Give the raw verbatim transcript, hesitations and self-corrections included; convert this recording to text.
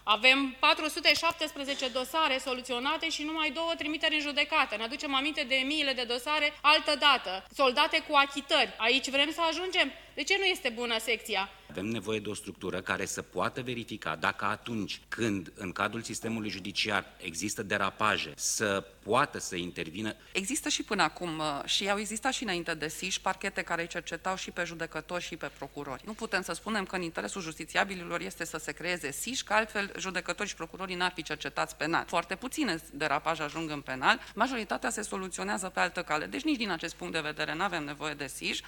Avem patru sute șaptesprezece dosare soluționate și numai două trimiteri în judecată. Ne aducem aminte de miile de dosare altă dată, soldate cu achitări. Aici vrem să ajungem? De ce nu este bună secția? Avem nevoie de o structură care să poată verifica dacă atunci când în cadrul sistemului judiciar există derapaje, să poată să intervină. Există și până acum și au existat și înainte de S I J parchete care îi cercetau și pe judecători și pe procurori. Nu putem să spunem că în interesul justițiabililor este să se creeze S I J, că altfel judecătorii și procurorii n-ar fi cercetați penal. Foarte puține derapaje ajung în penal, majoritatea se soluționează pe altă cale. Deci nici din acest punct de vedere nu avem nevoie de S I J.